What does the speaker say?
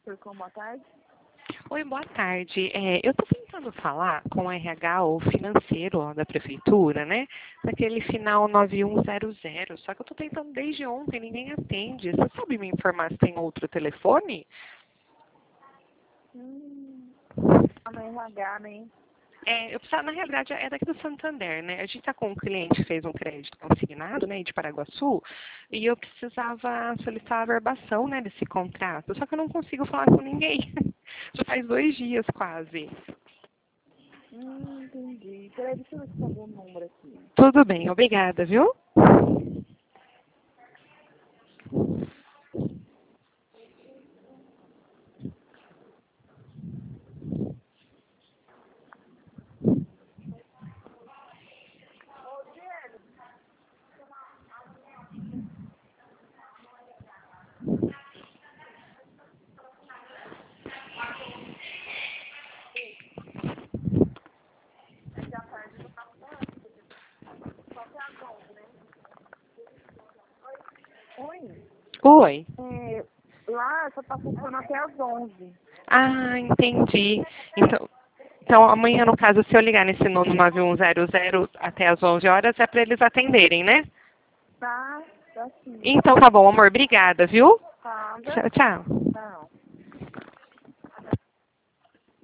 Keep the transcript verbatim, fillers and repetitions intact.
Por como, boa tarde? Oi, boa tarde. É, eu estou tentando falar com o R H ou financeiro ó, da prefeitura, né? Naquele final nove um zero zero. Só que eu estou tentando desde ontem, ninguém atende. Você sabe me informar se tem outro telefone? Hum, a no R H, né? É, eu precisava, na realidade, é daqui do Santander, né? A gente está com um cliente que fez um crédito consignado, né, de Paraguaçu, e eu precisava solicitar a averbação, né, desse contrato. Só que eu não consigo falar com ninguém. Já faz dois dias quase. Hum, entendi. Peraí, deixa eu ver se tem algum número aqui. Tudo bem, obrigada, viu? Oi? Oi. É, lá só tá funcionando até às onze. Ah, entendi. Então, então, amanhã, no caso, se eu ligar nesse número nove um zero zero até as onze horas, é para eles atenderem, né? Tá, tá sim. Então, tá bom, amor. Obrigada, viu? Tá, Tchau, tchau. não.